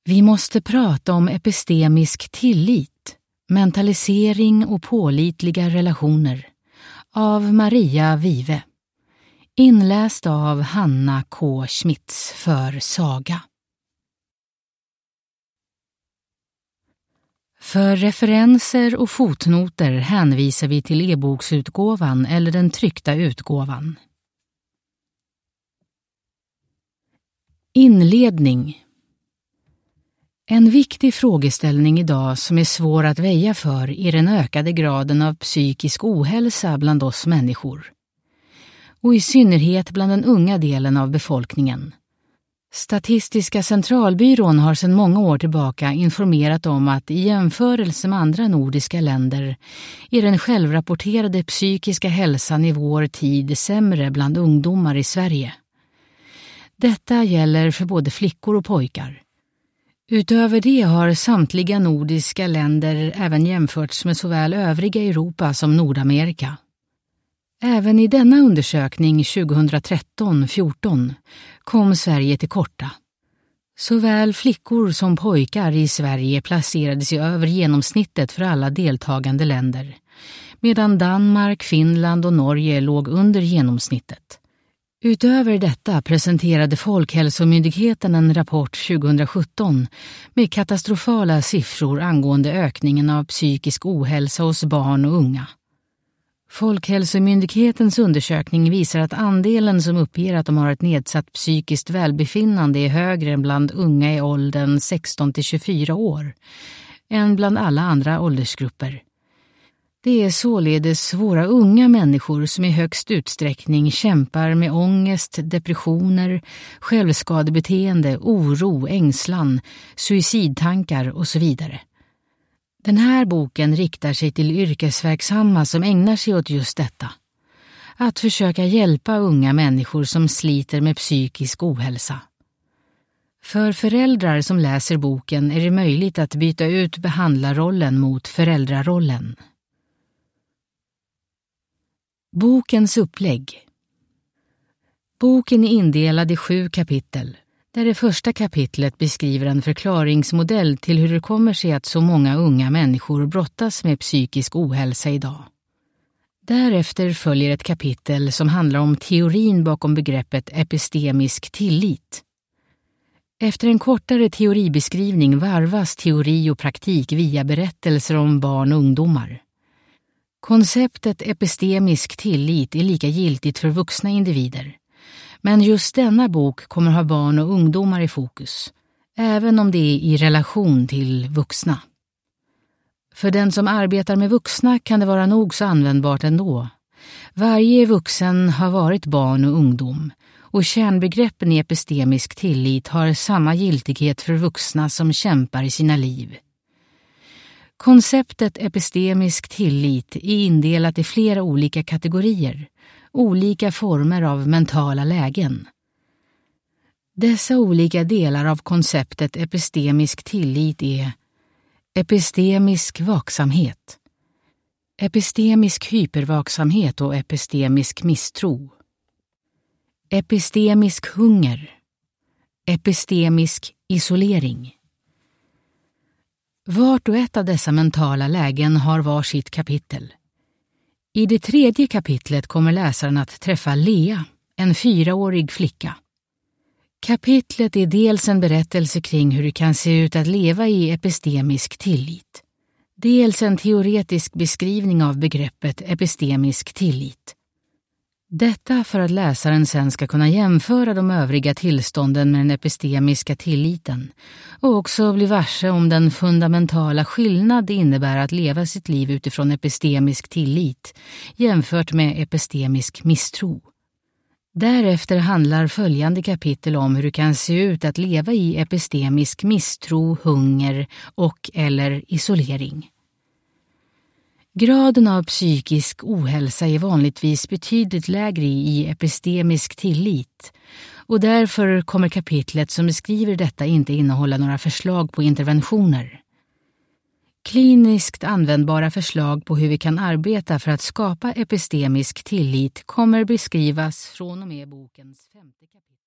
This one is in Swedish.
Vi måste prata om epistemisk tillit, mentalisering och pålitliga relationer. Av Maria Vive. Inläst av Hanna K. Schmitz för Saga. För referenser och fotnoter hänvisar vi till e-boksutgåvan eller den tryckta utgåvan. Inledning. En viktig frågeställning idag som är svår att väja för är den ökade graden av psykisk ohälsa bland oss människor. Och i synnerhet bland den unga delen av befolkningen. Statistiska centralbyrån har sedan många år tillbaka informerat om att i jämförelse med andra nordiska länder är den självrapporterade psykiska hälsan i vår tid sämre bland ungdomar i Sverige. Detta gäller för både flickor och pojkar. Utöver det har samtliga nordiska länder även jämförts med såväl övriga Europa som Nordamerika. Även i denna undersökning 2013-14 kom Sverige till korta. Såväl flickor som pojkar i Sverige placerades i över genomsnittet för alla deltagande länder, medan Danmark, Finland och Norge låg under genomsnittet. Utöver detta presenterade Folkhälsomyndigheten en rapport 2017 med katastrofala siffror angående ökningen av psykisk ohälsa hos barn och unga. Folkhälsomyndighetens undersökning visar att andelen som uppger att de har ett nedsatt psykiskt välbefinnande är högre än bland unga i åldern 16-24 år än bland alla andra åldersgrupper. Det är således våra unga människor som i högst utsträckning kämpar med ångest, depressioner, självskadebeteende, oro, ängslan, suicidtankar och så vidare. Den här boken riktar sig till yrkesverksamma som ägnar sig åt just detta. Att försöka hjälpa unga människor som sliter med psykisk ohälsa. För föräldrar som läser boken är det möjligt att byta ut behandlarrollen mot föräldrarollen. Bokens upplägg. Boken är indelad i 7 kapitel, där det första kapitlet beskriver en förklaringsmodell till hur det kommer sig att så många unga människor brottas med psykisk ohälsa idag. Därefter följer ett kapitel som handlar om teorin bakom begreppet epistemisk tillit. Efter en kortare teoribeskrivning varvas teori och praktik via berättelser om barn och ungdomar. Konceptet epistemisk tillit är lika giltigt för vuxna individer. Men just denna bok kommer ha barn och ungdomar i fokus, även om det är i relation till vuxna. För den som arbetar med vuxna kan det vara nog så användbart ändå. Varje vuxen har varit barn och ungdom, och kärnbegreppen i epistemisk tillit har samma giltighet för vuxna som kämpar i sina liv. Konceptet epistemisk tillit är indelat i flera olika kategorier, olika former av mentala lägen. Dessa olika delar av konceptet epistemisk tillit är epistemisk vaksamhet, epistemisk hypervaksamhet och epistemisk misstro, epistemisk hunger, epistemisk isolering. Vart och ett av dessa mentala lägen har var sitt kapitel. I det 3:e kapitlet kommer läsaren att träffa Lea, en 4-årig flicka. Kapitlet är dels en berättelse kring hur det kan se ut att leva i epistemisk tillit, dels en teoretisk beskrivning av begreppet epistemisk tillit. Detta för att läsaren sen ska kunna jämföra de övriga tillstånden med den epistemiska tilliten och också bli varse om den fundamentala skillnad det innebär att leva sitt liv utifrån epistemisk tillit jämfört med epistemisk misstro. Därefter handlar följande kapitel om hur det kan se ut att leva i epistemisk misstro, hunger och eller isolering. Graden av psykisk ohälsa är vanligtvis betydligt lägre i epistemisk tillit och därför kommer kapitlet som beskriver detta inte innehålla några förslag på interventioner. Kliniskt användbara förslag på hur vi kan arbeta för att skapa epistemisk tillit kommer beskrivas från och med bokens 5:e kapitel.